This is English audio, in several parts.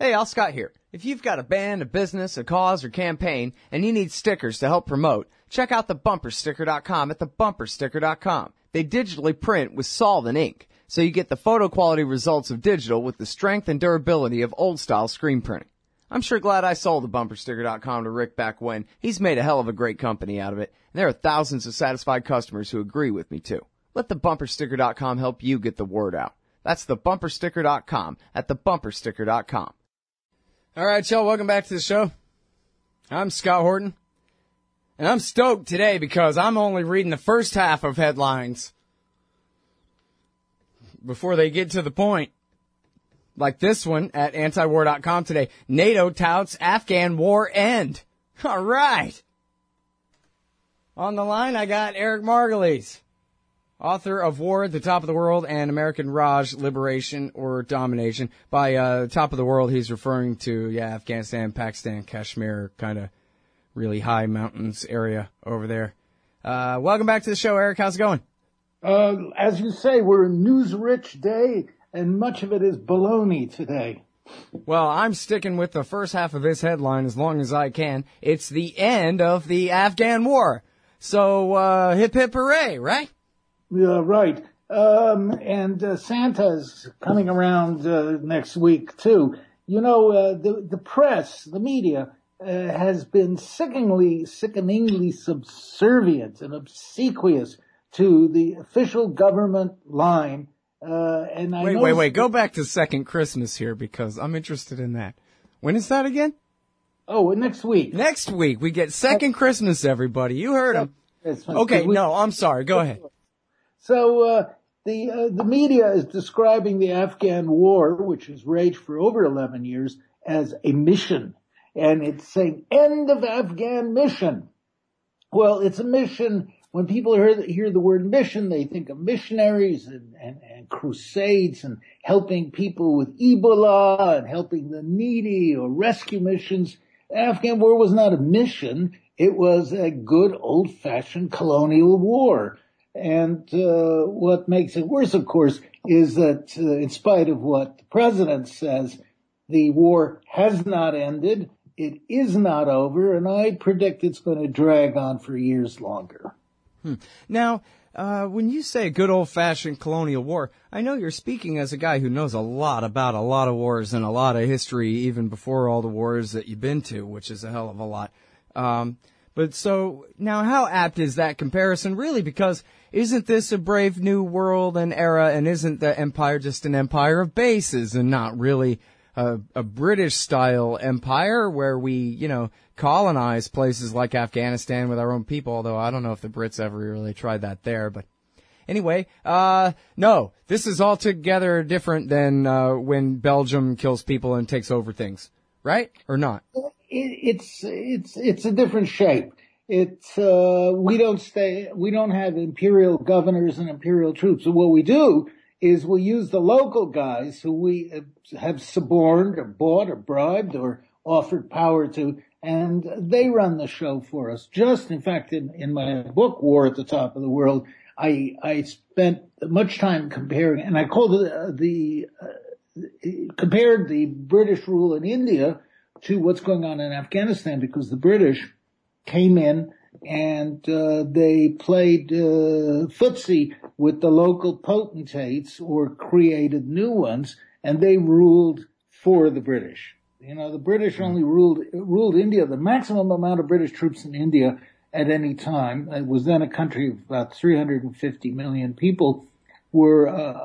Hey, Al Scott here. If you've got a band, a business, a cause, or campaign, and you need stickers to help promote, check out thebumpersticker.com at thebumpersticker.com. They digitally print with solvent ink, so you get the photo quality results of digital with the strength and durability of old-style screen printing. I'm sure glad I sold thebumpersticker.com to Rick back when. He's made a hell of a great company out of it, and there are thousands of satisfied customers who agree with me, too. Let thebumpersticker.com help you get the word out. That's thebumpersticker.com at thebumpersticker.com. All right, y'all, welcome back to the show. I'm Scott Horton, and I'm stoked today because I'm only reading the first half of headlines before they get to the point. Like this one at antiwar.com today. NATO touts Afghan war end. All right. On the line, I got Eric Margulies, author of War at the Top of the World and American Raj, Liberation or Domination. By top of the world, he's referring to, Afghanistan, Pakistan, Kashmir, kind of really high mountains area over there. Welcome back to the show, Eric. How's it going? As you say, we're a news-rich day, and much of it is baloney today. Well, I'm sticking with the first half of this headline as long as I can. It's the end of the Afghan war. So, hip hip hooray, right? Yeah, right. And Santa's coming around next week, too. You know, the press, the media, has been sickeningly subservient and obsequious to the official government line. Wait. Go back to Second Christmas here because I'm interested in that. When is that again? Oh, next week. Next week. We get Second Christmas, everybody. You heard him. Okay, no, I'm sorry. Go ahead. So, the media is describing the Afghan war, which has raged for over 11 years, as a mission. And it's saying, end of Afghan mission. Well, it's a mission. When people hear the word mission, they think of missionaries and crusades and helping people with Ebola and helping the needy or rescue missions. The Afghan war was not a mission. It was a good old-fashioned colonial war. And what makes it worse, of course, is that in spite of what the president says, the war has not ended. It is not over, and I predict it's going to drag on for years longer. Now, when you say good old-fashioned colonial war, I know you're speaking as a guy who knows a lot about a lot of wars and a lot of history, even before all the wars that you've been to, which is a hell of a lot. But so, now how apt is that comparison really? Because isn't this a brave new world and era, and isn't the empire just an empire of bases and not really a British-style empire where we, colonize places like Afghanistan with our own people, although I don't know if the Brits ever really tried that there. But anyway, no, this is altogether different than when Belgium kills people and takes over things, right? Or not? It's a different shape. We don't have imperial governors and imperial troops. So what we do is we use the local guys who we have suborned or bought or bribed or offered power to, and they run the show for us. In fact, in my book, War at the Top of the World, I spent much time comparing, and I called it compared the British rule in India to what's going on in Afghanistan, because the British came in and they played footsie with the local potentates or created new ones, and they ruled for the British. The British only ruled India. The maximum amount of British troops in India at any time, it was then a country of about 350 million people, were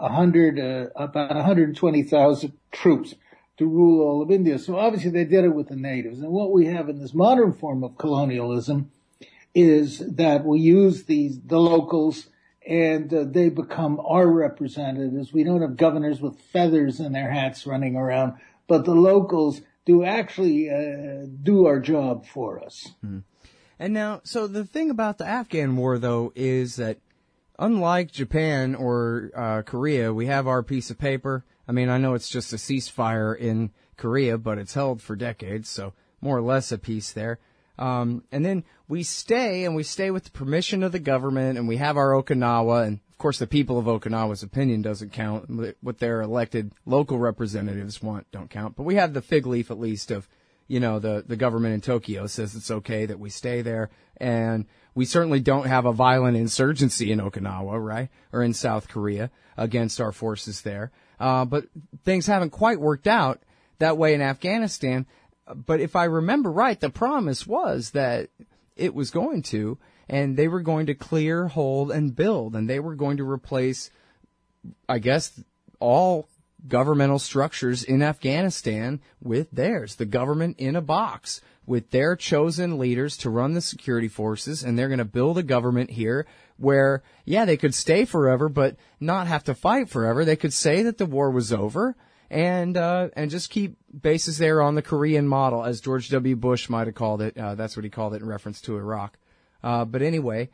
about 120,000 troops to rule all of India. So obviously they did it with the natives. And what we have in this modern form of colonialism is that we use the locals, and they become our representatives. We don't have governors with feathers in their hats running around, but the locals do actually do our job for us. Mm-hmm. And now, so the thing about the Afghan war, though, is that unlike Japan or Korea, we have our piece of paper. I mean, I know it's just a ceasefire in Korea, but it's held for decades, so more or less a peace there. And then we stay with the permission of the government, and we have our Okinawa, and of course, the people of Okinawa's opinion doesn't count. What their elected local representatives want don't count. But we have the fig leaf, at least, of, the government in Tokyo says it's okay that we stay there. And we certainly don't have a violent insurgency in Okinawa, right? Or in South Korea against our forces there. But things haven't quite worked out that way in Afghanistan. But if I remember right, the promise was that it was going to, and they were going to clear, hold, and build, and they were going to replace, I guess, all governmental structures in Afghanistan with theirs, the government in a box, with their chosen leaders to run the security forces, and they're going to build a government here where, yeah, they could stay forever, but not have to fight forever. They could say that the war was over, and just keep bases there on the Korean model, as George W. Bush might have called it. That's what he called it in reference to Iraq. But anyway,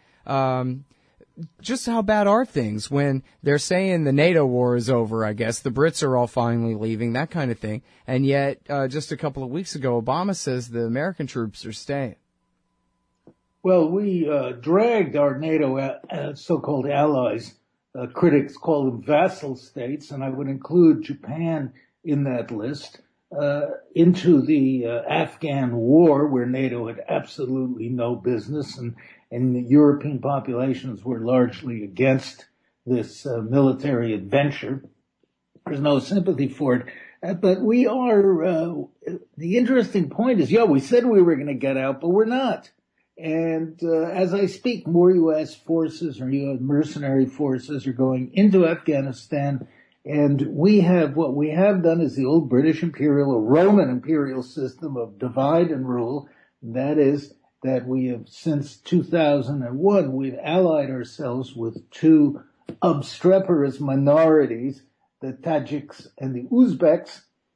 just how bad are things when they're saying the NATO war is over, I guess, the Brits are all finally leaving, that kind of thing. And yet, just a couple of weeks ago, Obama says the American troops are staying. Well, we dragged our NATO so-called allies, critics call them vassal states, and I would include Japan in that list, into the Afghan war, where NATO had absolutely no business, and the European populations were largely against this military adventure. There's no sympathy for it. But we are, the interesting point is, we said we were going to get out, but we're not. And as I speak, more U.S. forces or U.S. mercenary forces are going into Afghanistan. And what we have done is the old British imperial or Roman imperial system of divide and rule. That is, that we have, since 2001, we've allied ourselves with two obstreperous minorities, the Tajiks and the Uzbeks,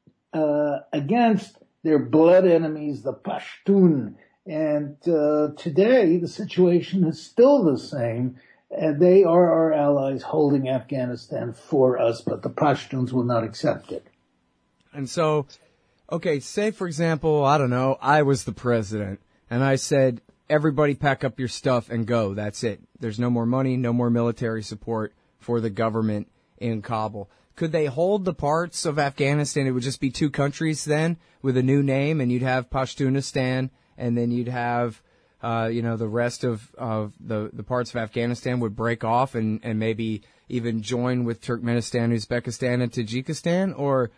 against their blood enemies, the Pashtun. And today, the situation is still the same. They are our allies holding Afghanistan for us, but the Pashtuns will not accept it. And so, okay, say, for example, I don't know, I was the president, and I said, everybody pack up your stuff and go. That's it. There's no more money, no more military support for the government in Kabul. Could they hold the parts of Afghanistan? It would just be two countries then with a new name, and you'd have Pashtunistan, and then you'd have the rest of the parts of Afghanistan would break off and maybe even join with Turkmenistan, Uzbekistan, and Tajikistan, or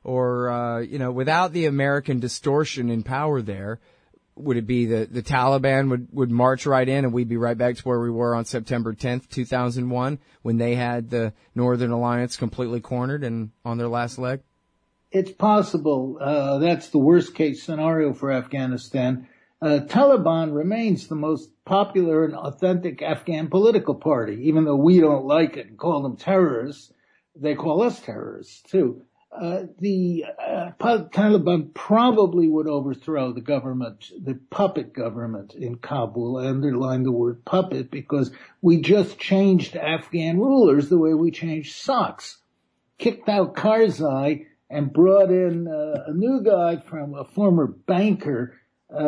without the American distortion in power there, would it be the Taliban would march right in and we'd be right back to where we were on September 10th, 2001, when they had the Northern Alliance completely cornered and on their last leg? It's possible. That's the worst case scenario for Afghanistan. Taliban remains the most popular and authentic Afghan political party. Even though we don't like it and call them terrorists, they call us terrorists too. The Taliban probably would overthrow the government, the puppet government in Kabul. I underline the word puppet because we just changed Afghan rulers the way we changed socks. Kicked out Karzai and brought in a new guy from a former banker.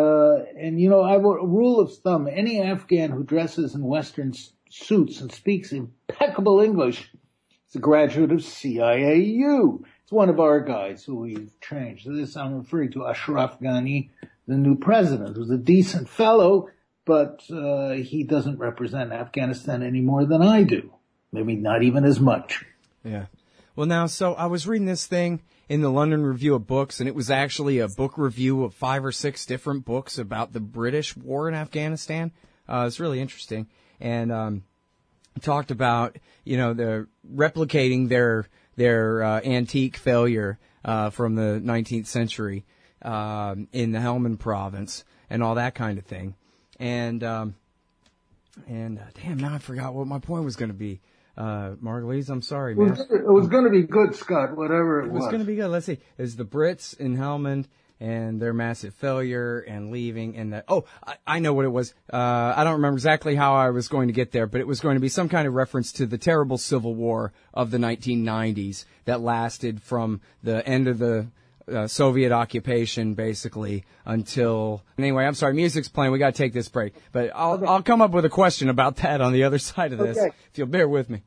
I have a rule of thumb. Any Afghan who dresses in Western suits and speaks impeccable English is a graduate of CIAU. It's one of our guys who we've trained. So this I'm referring to Ashraf Ghani, the new president, who's a decent fellow, but he doesn't represent Afghanistan any more than I do. Maybe not even as much. Yeah. Well, now, so I was reading this thing in the London Review of Books, and it was actually a book review of 5 or 6 different books about the British war in Afghanistan. It's really interesting. And talked about, the replicating their antique failure from the 19th century in the Helmand province and all that kind of thing. And damn, now I forgot what my point was going to be. Margulies, I'm sorry, man. It was going to be good, Scott, whatever it was. It was going to be good. Let's see. It's the Brits in Helmand and their massive failure and leaving and I know what it was. I don't remember exactly how I was going to get there, but it was going to be some kind of reference to the terrible civil war of the 1990s that lasted from the end of the Soviet occupation, basically, until... Anyway, I'm sorry, music's playing. We got to take this break. But I'll come up with a question about that on the other side of this, if you'll bear with me.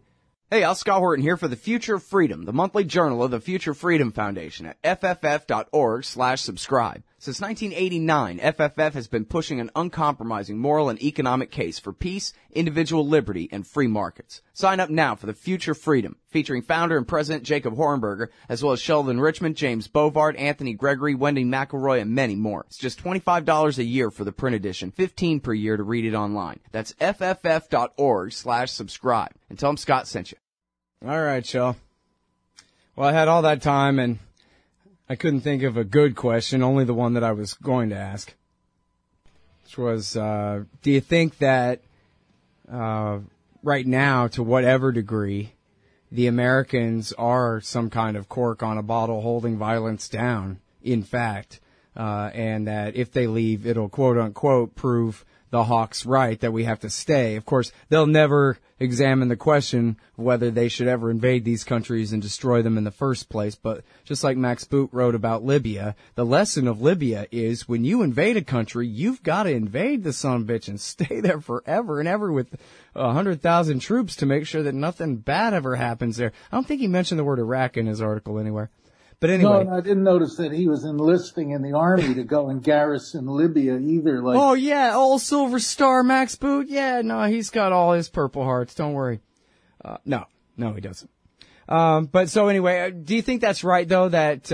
Hey, Al Scott Horton here for The Future of Freedom, the monthly journal of the Future Freedom Foundation at fff.org/subscribe. Since 1989, FFF has been pushing an uncompromising moral and economic case for peace, individual liberty, and free markets. Sign up now for The Future Freedom, featuring founder and president Jacob Hornberger, as well as Sheldon Richmond, James Bovard, Anthony Gregory, Wendy McElroy, and many more. It's just $25 a year for the print edition, $15 per year to read it online. That's fff.org/subscribe. And tell them Scott sent you. All right, Shell. Well, I had all that time, and I couldn't think of a good question, only the one that I was going to ask, which was, do you think that right now, to whatever degree, the Americans are some kind of cork on a bottle holding violence down, in fact, and that if they leave, it'll quote-unquote prove the Hawks right that we have to stay? Of course, they'll never examine the question of whether they should ever invade these countries and destroy them in the first place. But just like Max Boot wrote about Libya, the lesson of Libya is when you invade a country, you've got to invade the son of a bitch and stay there forever and ever with 100,000 troops to make sure that nothing bad ever happens there. I don't think he mentioned the word Iraq in his article anywhere. But anyway. No, I didn't notice that he was enlisting in the army to go and garrison Libya either. Oh, yeah, all Silver Star Max Boot. Yeah, no, he's got all his Purple Hearts. Don't worry. No, he doesn't. But so anyway, do you think that's right, though, that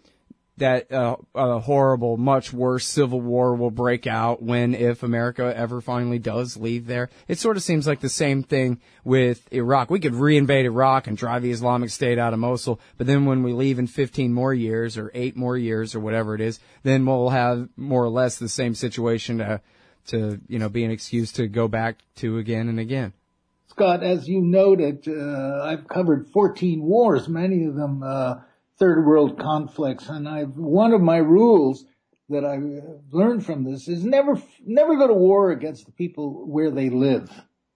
a horrible, much worse civil war will break out if America ever finally does leave there? It sort of seems like the same thing with Iraq. We could reinvade Iraq and drive the Islamic State out of Mosul, but then when we leave in 15 more years or 8 more years or whatever it is, then we'll have more or less the same situation to be an excuse to go back to again and again. Scott, as you noted, I've covered 14 wars, many of them third world conflicts, and one of my rules that I learned from this is never go to war against the people where they live.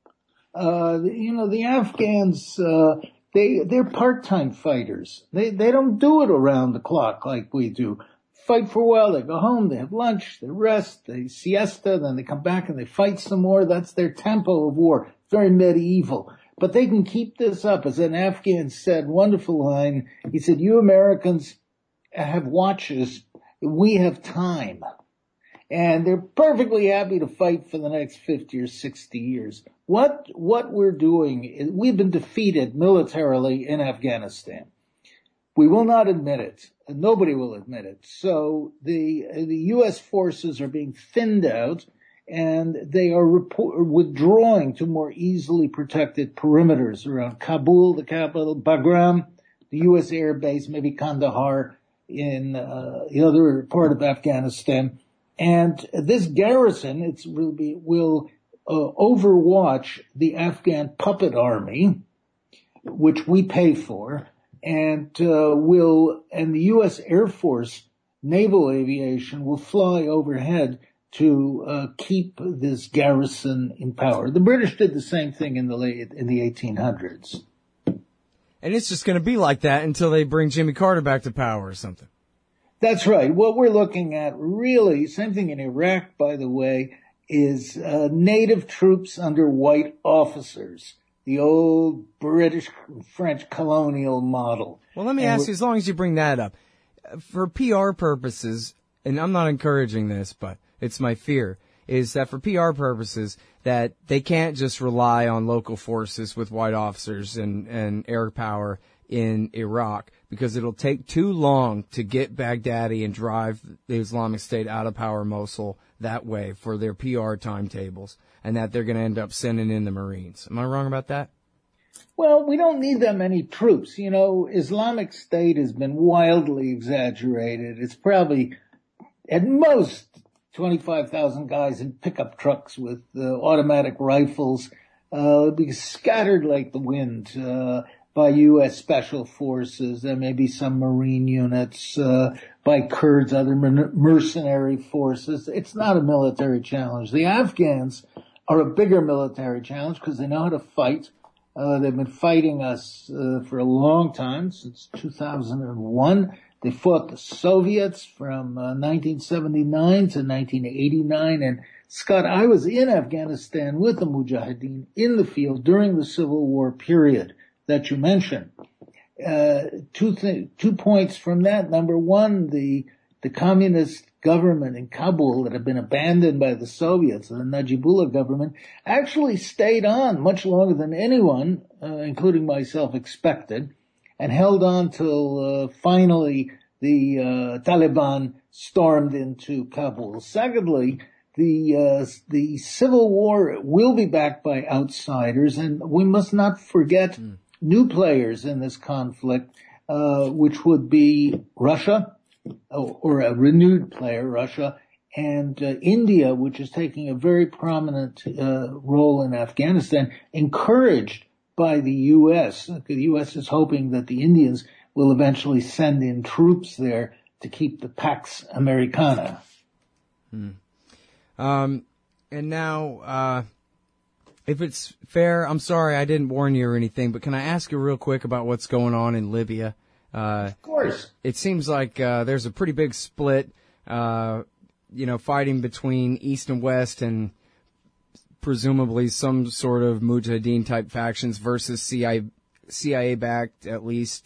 The Afghans, they're part-time fighters. They don't do it around the clock like we do. Fight for a while, they go home, they have lunch, they rest, they siesta, then they come back and they fight some more. That's their tempo of war. It's very medieval. But they can keep this up. As an Afghan said, wonderful line, he said, you Americans have watches, we have time. And they're perfectly happy to fight for the next 50 or 60 years. What we're doing is we've been defeated militarily in Afghanistan. We will not admit it. Nobody will admit it. So the U.S. forces are being thinned out, and they are withdrawing to more easily protected perimeters around Kabul, the capital, Bagram, the U.S. air base, maybe Kandahar in the other part of Afghanistan. And this garrison will overwatch the Afghan puppet army, which we pay for, and the U.S. Air Force naval aviation will fly overhead to keep this garrison in power. The British did the same thing in the 1800s. And it's just going to be like that until they bring Jimmy Carter back to power or something. That's right. What we're looking at, really, same thing in Iraq, by the way, is native troops under white officers. The old British, French colonial model. Well, let me ask you, as long as you bring that up, for PR purposes, and I'm not encouraging this, but it's my fear, is that for PR purposes, that they can't just rely on local forces with white officers and air power in Iraq, because it'll take too long to get Baghdadi and drive the Islamic State out of power Mosul that way for their PR timetables, and that they're going to end up sending in the Marines. Am I wrong about that? Well, we don't need that many troops. Islamic State has been wildly exaggerated. It's probably at most 25,000 guys in pickup trucks with automatic rifles, be scattered like the wind by U.S. Special Forces. There may be some Marine units by Kurds, other mercenary forces. It's not a military challenge. The Afghans are a bigger military challenge because they know how to fight. They've been fighting us for a long time, since 2001. They fought the Soviets from 1979 to 1989. And Scott, I was in Afghanistan with the Mujahideen in the field during the Civil War period. that you mentioned. Two points from that. Number one, the communist government in Kabul that had been abandoned by the Soviets, the Najibullah government, actually stayed on much longer than anyone, including myself, expected, and held on till finally the Taliban stormed into Kabul. Secondly, the civil war will be backed by outsiders, and we must not forget new players in this conflict, which would be Russia, or a renewed player, Russia, and India, which is taking a very prominent role in Afghanistan, encouraged by the U.S. The U.S. is hoping that the Indians will eventually send in troops there to keep the Pax Americana. And now, if it's fair, I'm sorry I didn't warn you or anything, but can I ask you real quick about what's going on in Libya? Of course. It seems like there's a pretty big split, fighting between East and West and presumably some sort of Mujahideen-type factions versus CIA-backed, at least,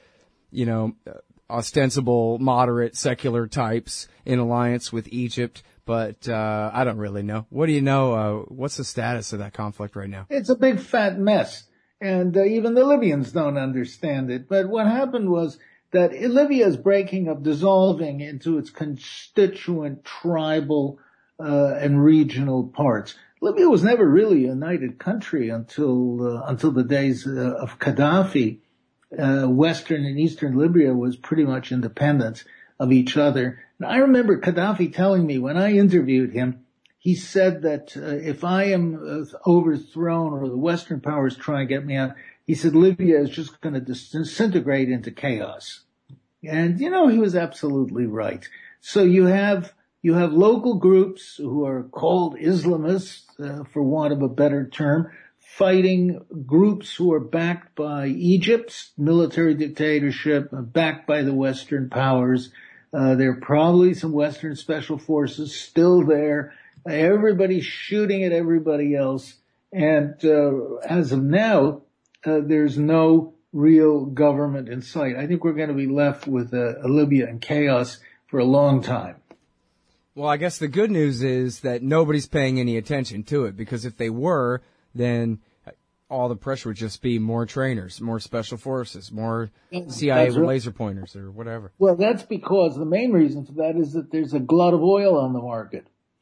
ostensible, moderate, secular types in alliance with Egypt. But I don't really know. What do you know? What's the status of that conflict right now? It's a big fat mess. And even the Libyans don't understand it. But what happened was that Libya is breaking up, dissolving into its constituent tribal and regional parts. Libya was never really a united country until the days of Gaddafi. Western and Eastern Libya was pretty much independent of each other. And I remember Gaddafi telling me when I interviewed him, he said that if I am overthrown or the Western powers try and get me out, he said Libya is just going to disintegrate into chaos. And, he was absolutely right. So you have local groups who are called Islamists, for want of a better term, fighting groups who are backed by Egypt's military dictatorship, backed by the Western powers. There are probably some Western special forces still there. Everybody's shooting at everybody else. And as of now, there's no real government in sight. I think we're going to be left with a Libya in chaos for a long time. Well, I guess the good news is that nobody's paying any attention to it, because if they were, then all the pressure would just be more trainers, more special forces, more CIA laser pointers or whatever. Well, that's because the main reason for that is that there's a glut of oil on the market.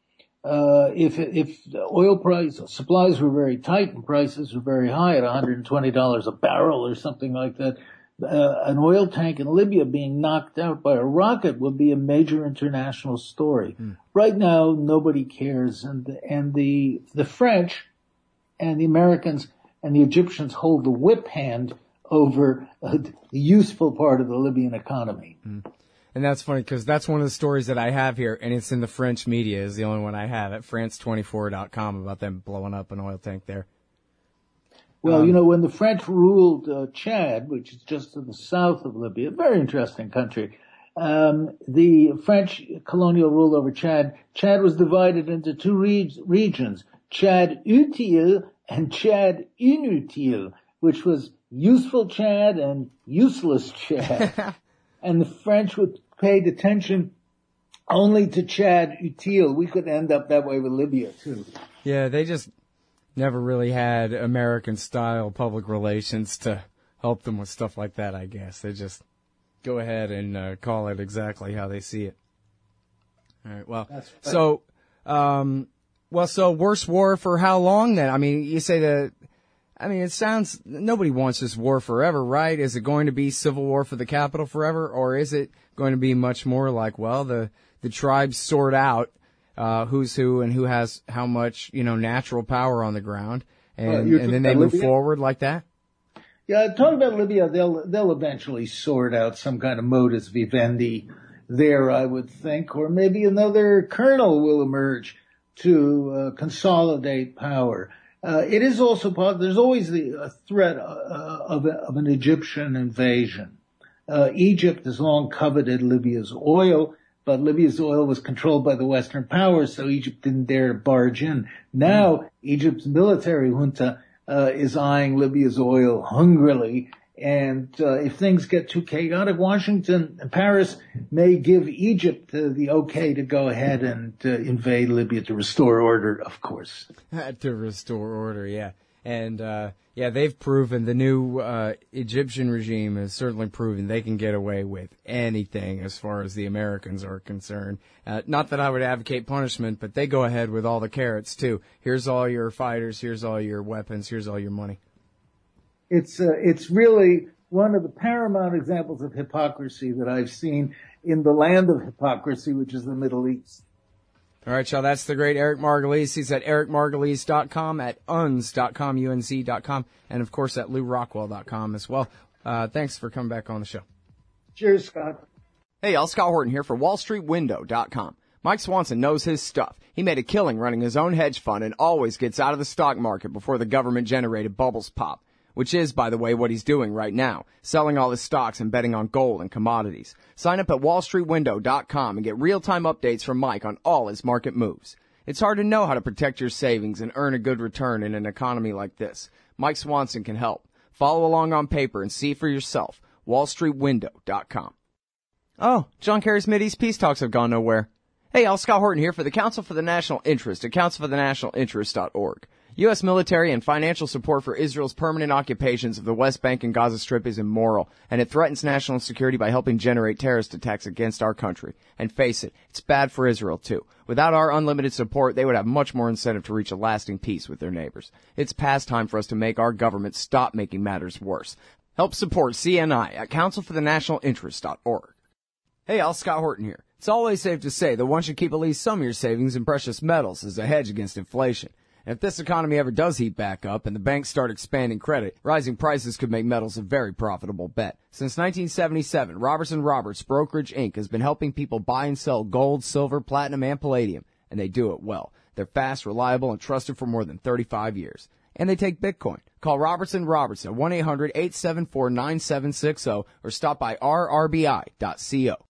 If the oil supplies were very tight and prices were very high at $120 a barrel or something like that, an oil tank in Libya being knocked out by a rocket would be a major international story. Right now, nobody cares, and the French and the Americans and the Egyptians hold the whip hand over the useful part of the Libyan economy. And that's funny because that's one of the stories that I have here, and it's in the French media, is the only one I have at France24.com about them blowing up an oil tank there. Well, when the French ruled Chad, which is just to the south of Libya, a very interesting country, the French colonial rule over Chad was divided into two regions, Chad Utile and Chad Inutile, which was useful Chad and useless Chad. And the French paid attention only to Chad Utile. We could end up that way with Libya, too. Yeah, they just never really had American-style public relations to help them with stuff like that, I guess. They just go ahead and call it exactly how they see it. All right, well, so worst war for how long then? I mean, you say it sounds, nobody wants this war forever, right? Is it going to be civil war for the capital forever, or is it going to be much more like, well, the tribes sort out who's who and who has how much, natural power on the ground, and then they move forward like that? Yeah, talking about Libya, they'll eventually sort out some kind of modus vivendi there, I would think, or maybe another colonel will emerge to consolidate power. It is also there's always the threat of an Egyptian invasion. Egypt has long coveted Libya's oil, but Libya's oil was controlled by the Western powers, so Egypt didn't dare to barge in. Now, Egypt's military junta is eyeing Libya's oil hungrily. And if things get too chaotic, Washington and Paris may give Egypt the okay to go ahead and invade Libya to restore order, of course. To restore order, yeah. And, they've proven, the new Egyptian regime has certainly proven they can get away with anything as far as the Americans are concerned. Not that I would advocate punishment, but they go ahead with all the carrots, too. Here's all your fighters, here's all your weapons, here's all your money. It's really one of the paramount examples of hypocrisy that I've seen in the land of hypocrisy, which is the Middle East. All right, y'all, that's the great Eric Margolis. He's at ericmargolis.com, at unz.com, unz.com, and, of course, at lewrockwell.com as well. Thanks for coming back on the show. Cheers, Scott. Hey, y'all, Scott Horton here for wallstreetwindow.com. Mike Swanson knows his stuff. He made a killing running his own hedge fund and always gets out of the stock market before the government-generated bubbles pop. Which is, by the way, what he's doing right now, selling all his stocks and betting on gold and commodities. Sign up at wallstreetwindow.com and get real-time updates from Mike on all his market moves. It's hard to know how to protect your savings and earn a good return in an economy like this. Mike Swanson can help. Follow along on paper and see for yourself. wallstreetwindow.com. Oh, John Kerry's Mideast peace talks have gone nowhere. Hey, y'all, Scott Horton here for the Council for the National Interest at councilforthenationalinterest.org. U.S. military and financial support for Israel's permanent occupations of the West Bank and Gaza Strip is immoral, and it threatens national security by helping generate terrorist attacks against our country. And face it, it's bad for Israel, too. Without our unlimited support, they would have much more incentive to reach a lasting peace with their neighbors. It's past time for us to make our government stop making matters worse. Help support CNI at councilforthenationalinterest.org. Hey, y'all, Scott Horton here. It's always safe to say that one should keep at least some of your savings in precious metals as a hedge against inflation. And if this economy ever does heat back up and the banks start expanding credit, rising prices could make metals a very profitable bet. Since 1977, Robertson Roberts Brokerage Inc. has been helping people buy and sell gold, silver, platinum, and palladium, and they do it well. They're fast, reliable, and trusted for more than 35 years. And they take Bitcoin. Call Robertson Roberts at 1-800-874-9760 or stop by rrbi.co.